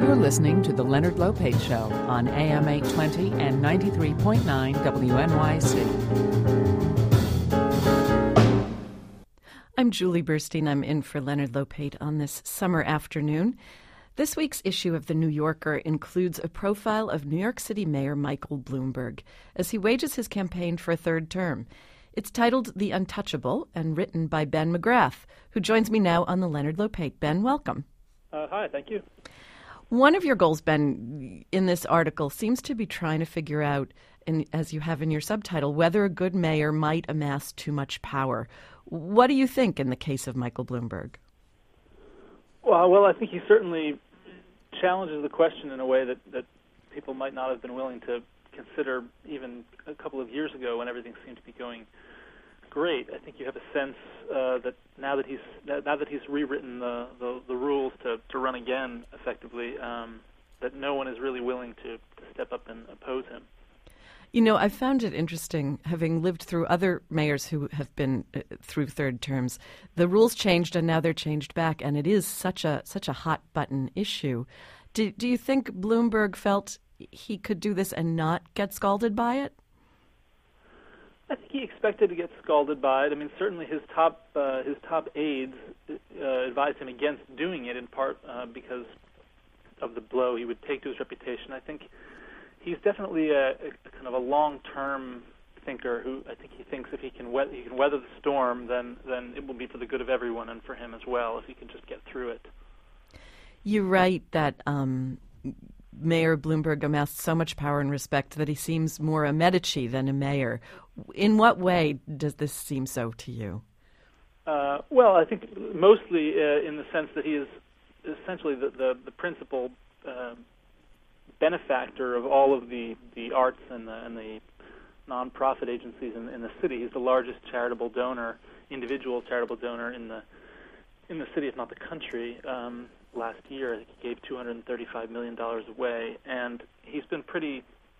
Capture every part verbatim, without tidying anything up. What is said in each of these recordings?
You're listening to The Leonard Lopate Show on A M eight twenty and ninety-three point nine W N Y C. I'm Julie Burstein. I'm in for Leonard Lopate on this summer afternoon. This week's issue of The New Yorker includes a profile of New York City Mayor Michael Bloomberg as he wages his campaign for a third term. It's titled The Untouchable and written by Ben McGrath, who joins me now on The Leonard Lopate. Ben, welcome. Uh, hi, thank you. One of your goals, Ben, in this article seems to be trying to figure out, in, as you have in your subtitle, whether a good mayor might amass too much power. What do you think in the case of Michael Bloomberg? Well, well, I think he certainly challenges the question in a way that, that people might not have been willing to consider even a couple of years ago when everything seemed to be going great. I think you have a sense uh, that now that he's now that he's rewritten the, the, the rules to, to run again effectively, um, that no one is really willing to, to step up and oppose him. You know, I found it interesting, having lived through other mayors who have been uh, through third terms. The rules changed, and now they're changed back, and it is such a such a hot button issue. Do do you think Bloomberg felt he could do this and not get scalded by it? I think he expected to get scalded by it. I mean, certainly his top uh, his top aides uh, advised him against doing it, in part uh, because of the blow he would take to his reputation. I think he's definitely a, a kind of a long-term thinker who I think he thinks if he can we- he can weather the storm, then then it will be for the good of everyone and for him as well if he can just get through it. You write that um, Mayor Bloomberg amassed so much power and respect that he seems more a Medici than a mayor. In what way does this seem so to you? Uh, well, I think mostly uh, in the sense that he is essentially the, the, the principal uh, benefactor of all of the, the arts and the, and the nonprofit agencies in, in the city. He's the largest charitable donor, individual charitable donor in the in the city, if not the country. Um, last year, I think he gave two hundred thirty-five million dollars away, and he's been pretty...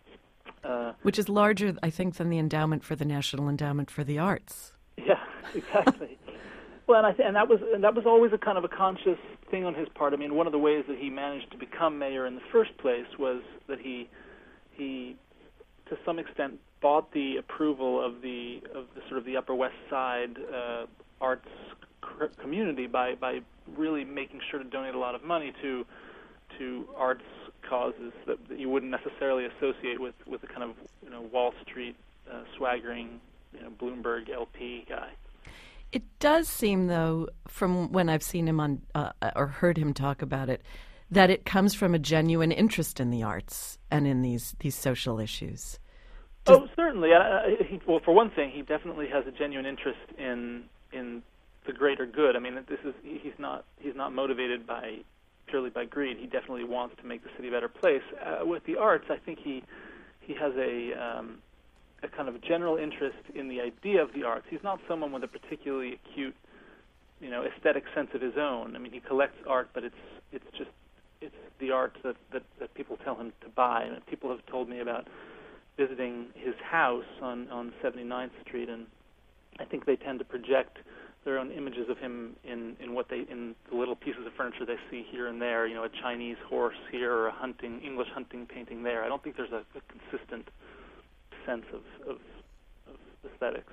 Uh, Which is larger, I think, than the endowment for the National Endowment for the Arts. Yeah, exactly. Well, and I th- and that was and that was always a kind of a conscious thing on his part. I mean, one of the ways that he managed to become mayor in the first place was that he he, to some extent, bought the approval of the of the sort of the Upper West Side uh, arts c- community by by really making sure to donate a lot of money to to arts causes that, that you wouldn't necessarily associate with, with the kind of you know Wall Street uh, swaggering you know Bloomberg L P guy. It does seem, though, from when I've seen him on uh, or heard him talk about it, that it comes from a genuine interest in the arts and in these these social issues. Does oh, certainly. I, I, he, well, for one thing, he definitely has a genuine interest in in the greater good. I mean, this is he's not he's not motivated by purely by greed. He definitely wants to make the city a better place. Uh, with the arts, I think he he has a um, a kind of general interest in the idea of the arts. He's not someone with a particularly acute, you know, aesthetic sense of his own. I mean, he collects art, but it's it's just it's the art that that, that people tell him to buy. And people have told me about visiting his house on on seventy-ninth Street, and I think they tend to project their own images of him in, in what they in the little pieces of furniture they see here and there. You know, a Chinese horse here or a hunting English hunting painting there. I don't think there's a, a consistent sense of, of, of aesthetics.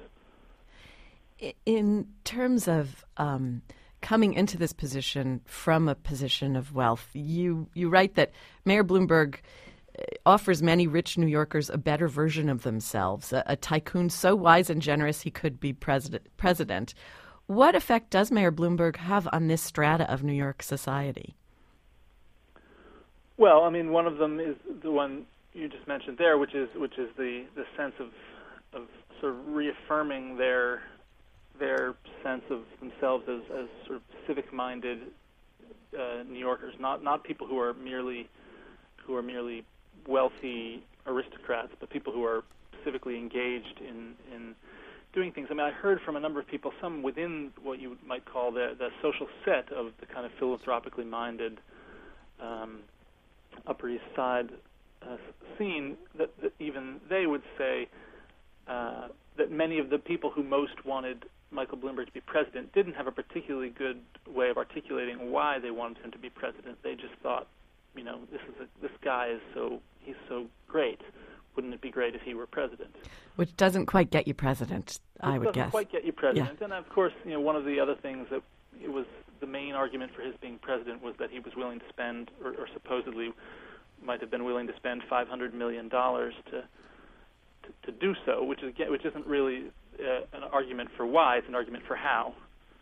In terms of um, coming into this position from a position of wealth, you you write that Mayor Bloomberg offers many rich New Yorkers a better version of themselves, a, a tycoon so wise and generous he could be president. president. What effect does Mayor Bloomberg have on this strata of New York society? Well, I mean, one of them is the one you just mentioned there, which is which is the, the sense of of sort of reaffirming their their sense of themselves as, as sort of civic-minded uh, New Yorkers, not not people who are merely who are merely wealthy aristocrats, but people who are civically engaged in in doing things. I mean, I heard from a number of people, some within what you might call the the social set of the kind of philanthropically minded um, Upper East Side uh, scene, that, that even they would say uh, that many of the people who most wanted Michael Bloomberg to be president didn't have a particularly good way of articulating why they wanted him to be president. They just thought you know, this is a, this guy is so he's so great. Wouldn't it be great if he were president? Which doesn't quite get you president, I would guess. Doesn't quite get you president. Yeah. And of course, you know, one of the other things that it was the main argument for his being president was that he was willing to spend, or, or supposedly might have been willing to spend five hundred million dollars to, to to do so, which is which isn't really uh, an argument for why; it's an argument for how.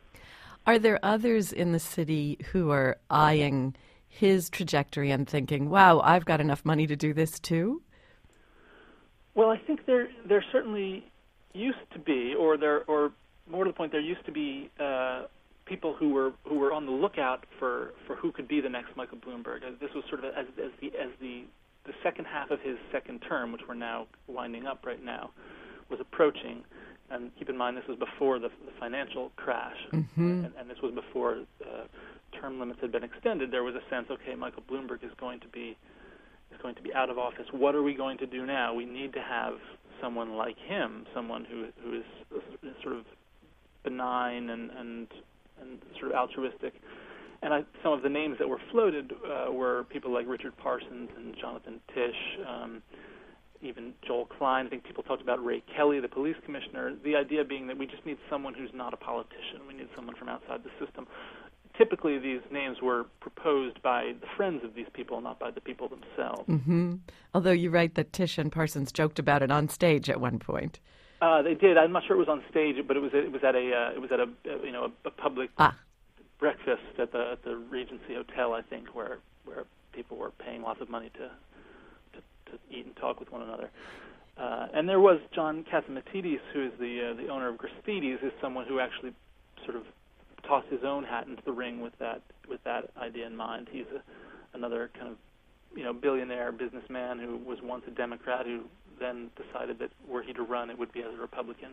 Are there others in the city who are eyeing his trajectory and thinking, "Wow, I've got enough money to do this too"? Well, I think there there certainly used to be, or there, or more to the point, there used to be uh, people who were who were on the lookout for, for who could be the next Michael Bloomberg. This was sort of as, as the as the the second half of his second term, which we're now winding up right now, was approaching. And keep in mind, this was before the, the financial crash, mm-hmm. and, and this was before uh, term limits had been extended. There was a sense, okay, Michael Bloomberg is going to be is going to be out of office. What are we going to do now? We need to have someone like him, someone who who is sort of benign and and, and sort of altruistic. And I, some of the names that were floated uh, were people like Richard Parsons and Jonathan Tisch, um, even Joel Klein. I think people talked about Ray Kelly, the police commissioner. The idea being that we just need someone who's not a politician. We need someone from outside the system. Typically, these names were proposed by the friends of these people, not by the people themselves. Mm-hmm. Although you write that Tisch and Parsons joked about it on stage at one point. Uh, they did. I'm not sure it was on stage, but it was it was at a uh, it was at a uh, you know a, a public ah. breakfast at the at the Regency Hotel, I think, where where people were paying lots of money to to, to eat and talk with one another. Uh, and there was John Catsimatidis, who is the uh, the owner of Gristedes, is someone who actually sort of tossed his own hat into the ring with that with that idea in mind. He's a, another kind of you know billionaire businessman who was once a Democrat who then decided that were he to run, it would be as a Republican.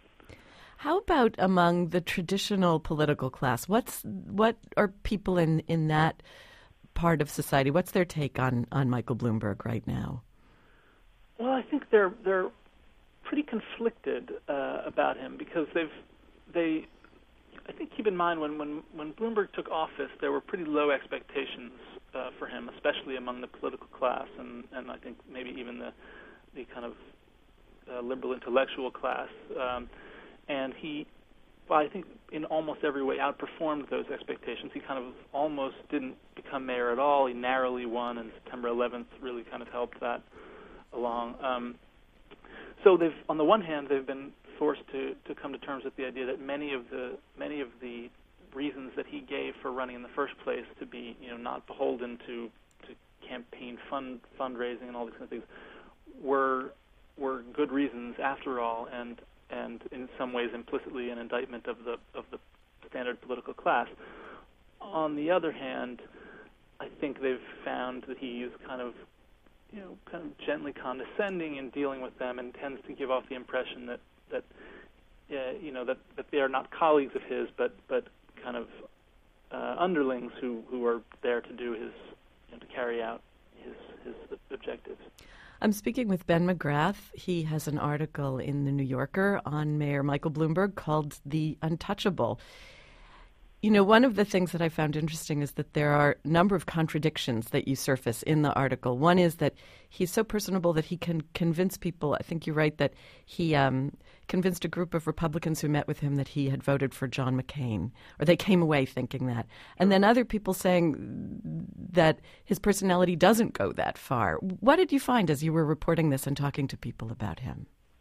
How about among the traditional political class? What's what are people in, in that part of society? What's their take on, on Michael Bloomberg right now? Well, I think they're they're pretty conflicted uh, about him because they've they. I think keep in mind when, when, when Bloomberg took office, there were pretty low expectations uh, for him, especially among the political class, and, and I think maybe even the the kind of uh, liberal intellectual class. Um, and he, well, I think in almost every way outperformed those expectations. He kind of almost didn't become mayor at all. He narrowly won, and September eleventh really kind of helped that along. Um, so they've, on the one hand, they've been forced to, to come to terms with the idea that many of the many of the reasons that he gave for running in the first place, to be you know not beholden to, to campaign fund fundraising and all these kind of things, were were good reasons after all, and and in some ways implicitly an indictment of the of the standard political class. On the other hand, I think they've found that he is kind of you know kind of gently condescending in dealing with them, and tends to give off the impression that that uh, you know that, that they are not colleagues of his, but but kind of uh, underlings who, who are there to do his you know, to carry out his his objectives. I'm speaking with Ben McGrath. He has an article in The New Yorker on Mayor Michael Bloomberg called The Untouchable. You know, one of the things that I found interesting is that there are a number of contradictions that you surface in the article. One is that he's so personable that he can convince people. I think you write that he um, convinced a group of Republicans who met with him that he had voted for John McCain, or they came away thinking that. And then other people saying that his personality doesn't go that far. What did you find as you were reporting this and talking to people about him?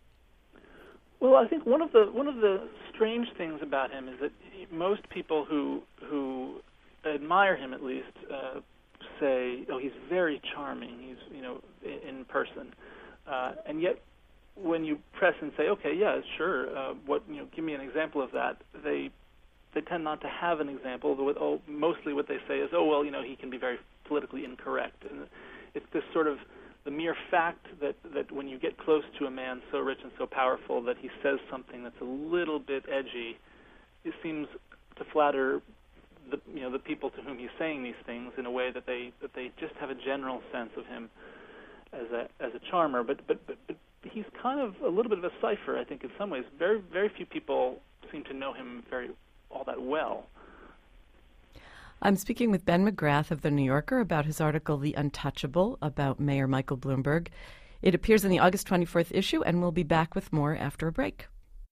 Well, I think one of the one of the strange things about him is that he, most people who who admire him, at least, uh, say, "Oh, he's very charming. He's you know in, in person," uh, and yet when you press and say, "Okay, yeah, sure," uh, what you know, give me an example of that, they they tend not to have an example. With, oh, mostly what they say is, "Oh, well, you know, he can be very politically incorrect," and it's this sort of the mere fact that, that when you get close to a man so rich and so powerful that he says something that's a little bit edgy, it seems to flatter the you know the people to whom he's saying these things in a way that they that they just have a general sense of him as a as a charmer. But but but, but he's kind of a little bit of a cipher, I think, in some ways. Very very few people seem to know him very all that well. I'm speaking with Ben McGrath of The New Yorker about his article, The Untouchable, about Mayor Michael Bloomberg. It appears in the August twenty-fourth issue, and we'll be back with more after a break.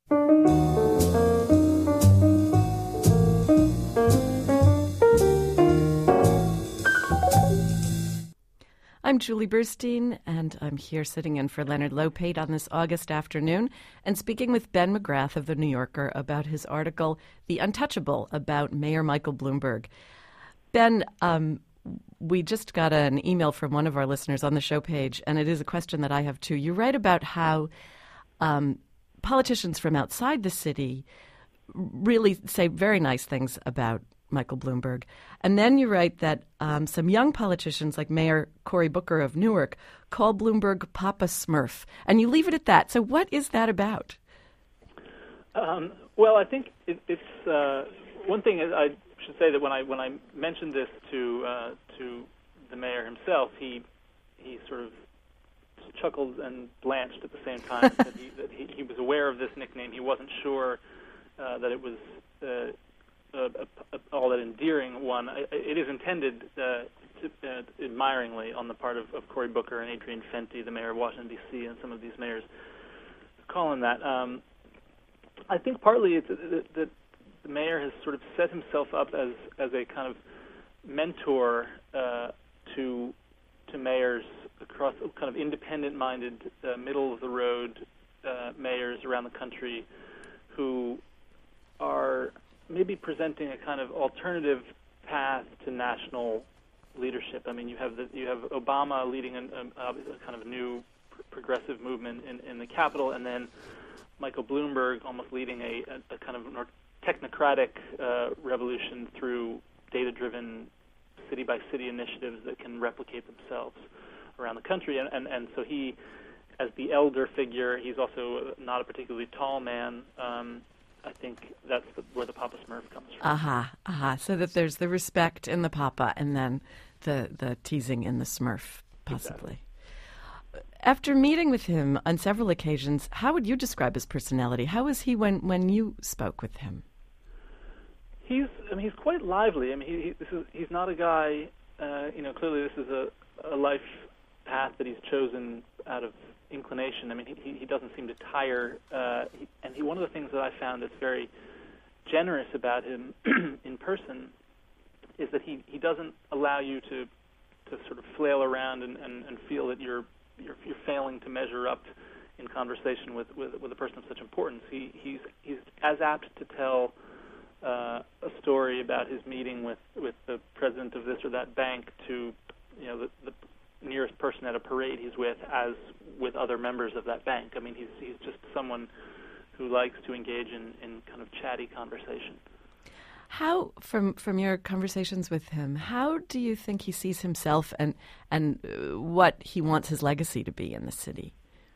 I'm Julie Burstein, and I'm here sitting in for Leonard Lopate on this August afternoon and speaking with Ben McGrath of The New Yorker about his article, The Untouchable, about Mayor Michael Bloomberg. Ben, um, we just got an email from one of our listeners on the show page, and it is a question that I have too. You write about how um, politicians from outside the city really say very nice things about Michael Bloomberg. And then you write that um, some young politicians like Mayor Cory Booker of Newark call Bloomberg Papa Smurf. And you leave it at that. So what is that about? Um, well, I think it, it's uh, one thing is I should say that when I when I mentioned this to uh, to the mayor himself, he he sort of chuckled and blanched at the same time. that he, that he, he was aware of this nickname. He wasn't sure uh, that it was uh, a, a, a, all that endearing one. It is intended uh, to, uh, admiringly on the part of, of Cory Booker and Adrian Fenty, the mayor of Washington, D C, and some of these mayors call him that. Um, I think partly it's that, that the mayor has sort of set himself up as as a kind of mentor uh, to to mayors across kind of independent-minded, uh, middle-of-the-road uh, mayors around the country who are maybe presenting a kind of alternative path to national leadership. I mean, you have the, you have Obama leading an, a, a kind of new pr- progressive movement in, in the Capitol, and then Michael Bloomberg almost leading a, a, a kind of more technocratic uh, revolution through data-driven city-by-city initiatives that can replicate themselves around the country. And, and, and so he, as the elder figure, he's also not a particularly tall man. Um, I think that's the, where the Papa Smurf comes from. Aha, uh-huh, aha. Uh-huh. So that there's the respect in the Papa and then the, the teasing in the Smurf, possibly. Exactly. After meeting with him on several occasions, how would you describe his personality? How was he when, when you spoke with him? He's, I mean, he's quite lively. I mean, he, he, this is, he's not a guy, uh, you know, clearly this is a, a life path that he's chosen out of inclination. I mean, he, he doesn't seem to tire. Uh, he, and he, one of the things that I found that's very generous about him in person is that he, he doesn't allow you to to sort of flail around and, and, and feel that you're, you're you're failing to measure up in conversation with, with, with a person of such importance. He he's he's as apt to tell uh, a story about his meeting with, with the president of this or that bank to, you know, the, the nearest person at a parade he's with as with other members of that bank. I mean, he's he's just someone who likes to engage in, in kind of chatty conversation. How, from from your conversations with him, how do you think he sees himself and and uh, what he wants his legacy to be in the city?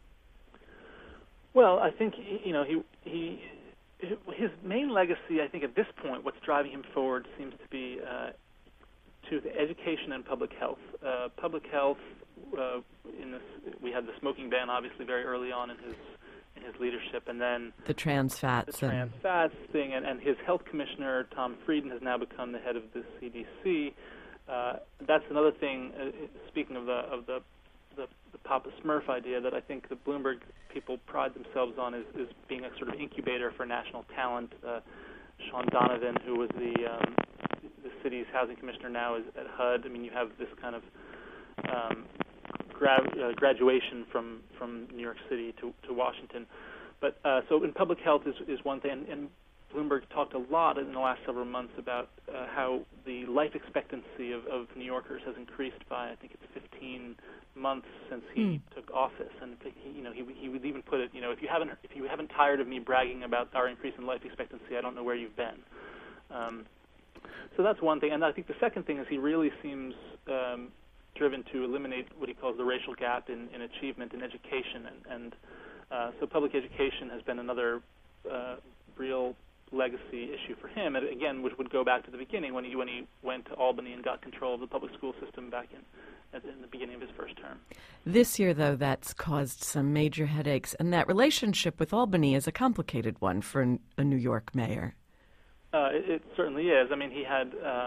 Well, I think, you know, he he his main legacy, I think at this point, what's driving him forward seems to be uh, to the education and public health. Uh, public health, uh, in this, we had the smoking ban obviously very early on in his in his leadership, and then the trans fats, the trans fats thing, and, and his health commissioner Tom Frieden has now become the head of the C D C. Uh, that's another thing. Uh, speaking of the of the, the the Papa Smurf idea, that I think the Bloomberg people pride themselves on is, is being a sort of incubator for national talent. Uh, Sean Donovan, who was the um, the city's housing commissioner, now is at H U D. I mean, you have this kind of um, gra- uh, graduation from, from New York City to, to Washington. But uh, so in public health is, is one thing, and, and Bloomberg talked a lot in the last several months about uh, how the life expectancy of, of New Yorkers has increased by, I think it's fifteen months since he mm. took office. And he, you know, he he would even put it, you know, if you haven't if you haven't tired of me bragging about our increase in life expectancy, I don't know where you've been. Um, so that's one thing, and I think the second thing is he really seems um, driven to eliminate what he calls the racial gap in, in achievement in education, and, and uh, so public education has been another uh, real legacy issue for him, and again, which would go back to the beginning when he when he went to Albany and got control of the public school system back in at in the beginning of his first term. This year, though, that's caused some major headaches, and that relationship with Albany is a complicated one for a New York mayor. Uh, it, it certainly is. I mean, he had um,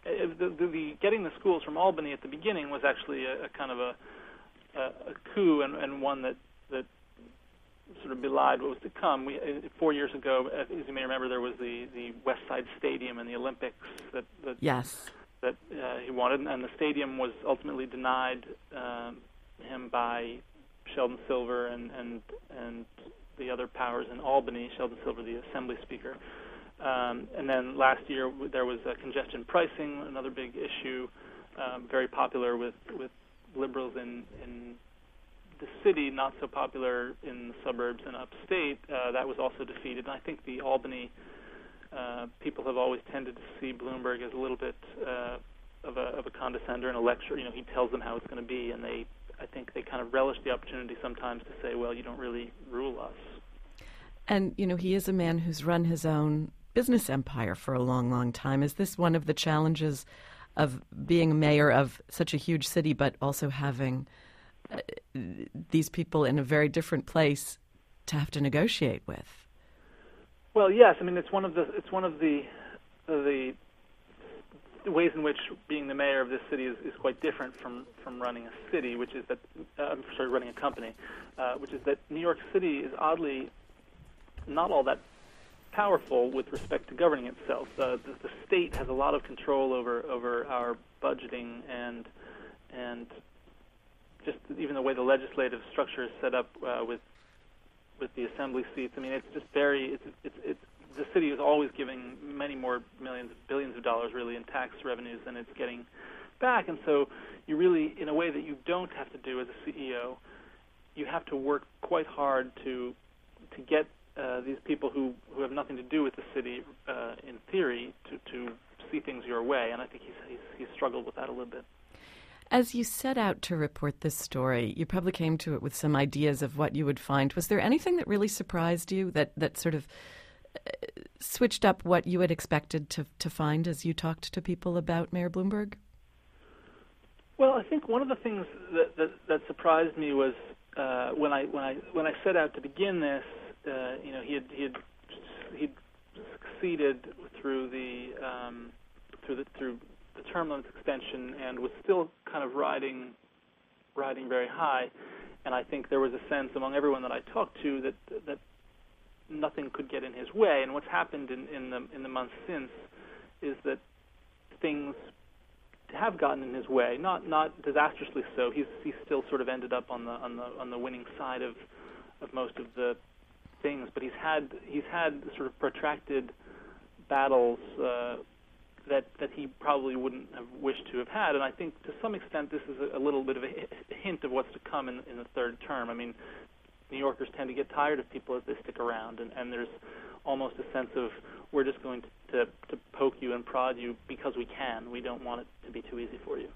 the, the, the getting the schools from Albany at the beginning was actually a, a kind of a, a, a coup and, and one that that sort of belied what was to come. We four years ago, as you may remember, there was the, the West Side Stadium and the Olympics that that yes. that uh, he wanted, and the stadium was ultimately denied um, him by Sheldon Silver and, and and the other powers in Albany. Sheldon Silver, the Assembly Speaker. Um, and then last year there was uh, congestion pricing, another big issue, um, very popular with, with liberals in, in the city, not so popular in the suburbs and upstate. Uh, that was also defeated. And I think the Albany uh, people have always tended to see Bloomberg as a little bit uh, of, a, of a condescender and a lecturer. You know, he tells them how it's going to be, and they, I think they kind of relish the opportunity sometimes to say, well, you don't really rule us. And, you know, he is a man who's run his own business empire for a long, long time. Is this one of the challenges of being mayor of such a huge city, but also having uh, these people in a very different place to have to negotiate with? Well, yes. I mean, it's one of the it's one of the the ways in which being the mayor of this city is, is quite different from, from running a city, which is that uh, I'm sorry, running a company, uh, which is that New York City is oddly not all that powerful with respect to governing itself. Uh, the, the state has a lot of control over, over our budgeting and and just even the way the legislative structure is set up uh, with with the assembly seats. I mean, it's just very it's it's, it's the city is always giving many more millions, billions of dollars really in tax revenues than it's getting back, and so you really, in a way that you don't have to do as a C E O, you have to work quite hard to to get Uh, these people who, who have nothing to do with the city, uh, in theory, to, to see things your way. And I think he's, he's, he's struggled with that a little bit. As you set out to report this story, you probably came to it with some ideas of what you would find. Was there anything that really surprised you, that, that sort of uh, switched up what you had expected to, to find as you talked to people about Mayor Bloomberg? Well, I think one of the things that, that, that surprised me was uh, when I when I when I set out to begin this. Uh, you know, he had he had he'd succeeded through the um, through the through the term limits extension and was still kind of riding riding very high. And I think there was a sense among everyone that I talked to that that nothing could get in his way. And what's happened in, in the in the months since is that things have gotten in his way. Not not disastrously so. He's he's still sort of ended up on the on the on the winning side of of most of the things, but he's had he's had sort of protracted battles uh, that that he probably wouldn't have wished to have had, and I think to some extent this is a, a little bit of a hint of what's to come in, in the third term. I mean, New Yorkers tend to get tired of people as they stick around, and, and there's almost a sense of we're just going to, to, to poke you and prod you because we can. We don't want it to be too easy for you.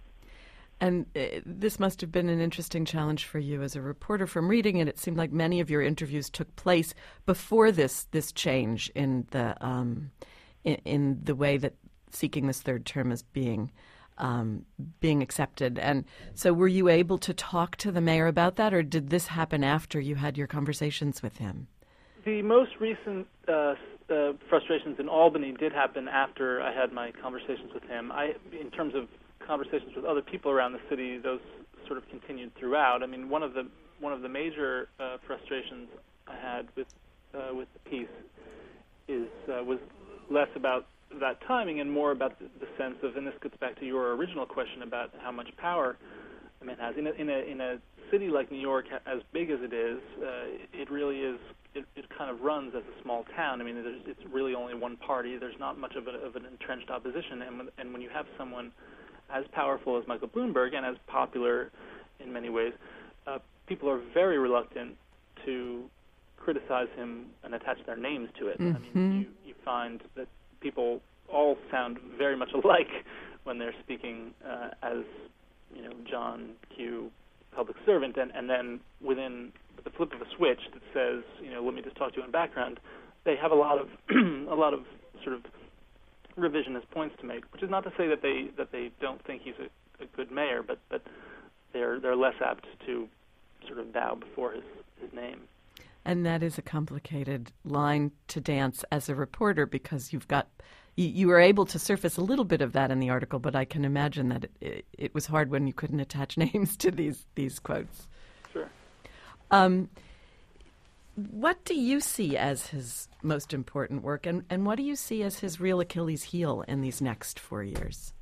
And uh, this must have been an interesting challenge for you as a reporter. From reading it, it seemed like many of your interviews took place before this this change in the um, in, in the way that seeking this third term is being um, being accepted. And so, were you able to talk to the mayor about that, or did this happen after you had your conversations with him? The most recent uh, uh, frustrations in Albany did happen after I had my conversations with him. I, in terms of conversations with other people around the city, those sort of continued throughout. I mean, one of the one of the major uh, frustrations I had with uh, with the piece is uh, was less about that timing and more about the, the sense of, and this gets back to your original question about how much power a man has in a in a in a city like New York, as big as it is. Uh, it really is. It, it kind of runs as a small town. I mean, there's, it's really only one party. There's not much of, a, of an entrenched opposition, and when, and when you have someone as powerful as Michael Bloomberg and as popular in many ways, uh, people are very reluctant to criticize him and attach their names to it. Mm-hmm. I mean, you, you find that people all sound very much alike when they're speaking uh, as, you know, John Q, public servant, and, and then within the flip of a switch that says, you know, let me just talk to you in background, they have a lot of a lot of sort of revisionist points to make, which is not to say that they that they don't think he's a, a good mayor, but but they're they're less apt to sort of bow before his, his name. And that is a complicated line to dance as a reporter, because you've got you, you were able to surface a little bit of that in the article, but I can imagine that it, it, it was hard when you couldn't attach names to these these quotes. Sure. Um, what do you see as his most important work, and, and what do you see as his real Achilles heel in these next four years?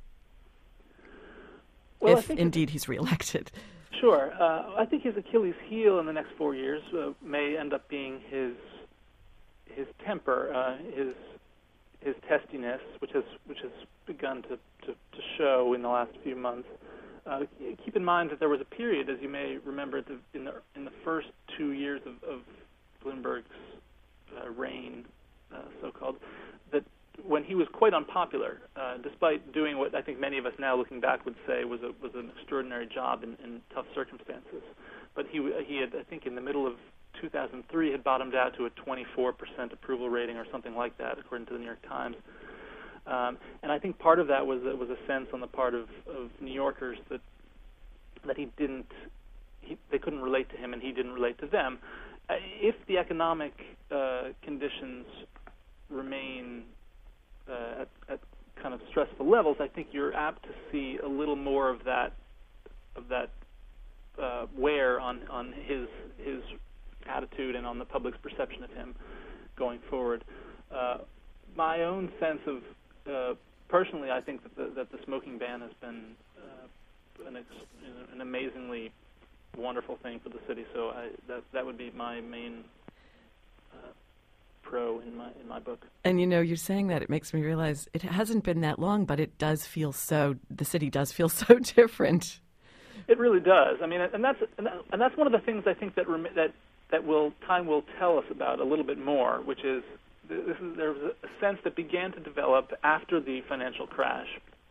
Well, if indeed he's reelected. Sure. Uh, I think his Achilles heel in the next four years uh, may end up being his his temper, uh, his his testiness, which has which has begun to, to, to show in the last few months. Uh, keep in mind that there was a period, as you may remember, the, in the in the first two years of, of Bloomberg's uh, reign, uh, so-called, that when he was quite unpopular, uh, despite doing what I think many of us now looking back would say was a, was an extraordinary job in, in tough circumstances. But he he had, I think, in the middle of two thousand three had bottomed out to a twenty-four percent approval rating or something like that, according to the New York Times. Um, and I think part of that was uh, was a sense on the part of, of New Yorkers that that he didn't he, they couldn't relate to him and he didn't relate to them. Uh, if the economic uh, conditions remain uh, at, at kind of stressful levels, I think you're apt to see a little more of that of that uh, wear on, on his his attitude and on the public's perception of him going forward. Uh, my own sense of uh, personally, I think that the, that the smoking ban has been uh, an, ex- an amazingly wonderful thing for the city. So I, that that would be my main uh, pro in my in my book. And you know, you're saying that, it makes me realize it hasn't been that long, but it does feel so. The city does feel so different. It really does. I mean, and that's and that's one of the things I think that rem- that that will time will tell us about a little bit more, which is this is there was a sense that began to develop after the financial crash.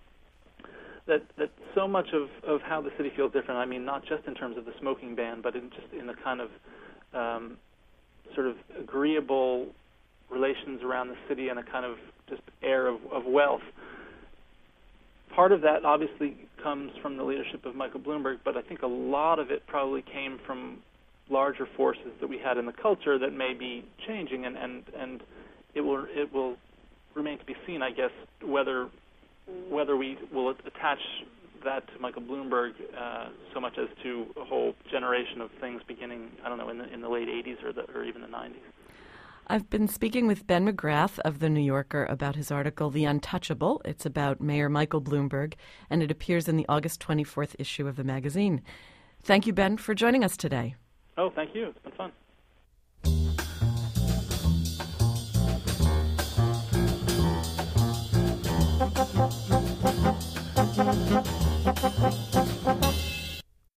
That that so much of, of how the city feels different. I mean, not just in terms of the smoking ban, but in just in the kind of um, sort of agreeable relations around the city and a kind of just air of, of wealth. Part of that obviously comes from the leadership of Michael Bloomberg, but I think a lot of it probably came from larger forces that we had in the culture that may be changing, and, and, and it will it will remain to be seen, I guess, whether whether we will attach that to Michael Bloomberg uh, so much as to a whole generation of things beginning, I don't know, in the in the late eighties or the, or even the nineties. I've been speaking with Ben McGrath of The New Yorker about his article, The Untouchable. It's about Mayor Michael Bloomberg, and it appears in the August twenty-fourth issue of the magazine. Thank you, Ben, for joining us today. Oh, thank you. It's been fun. Thank you.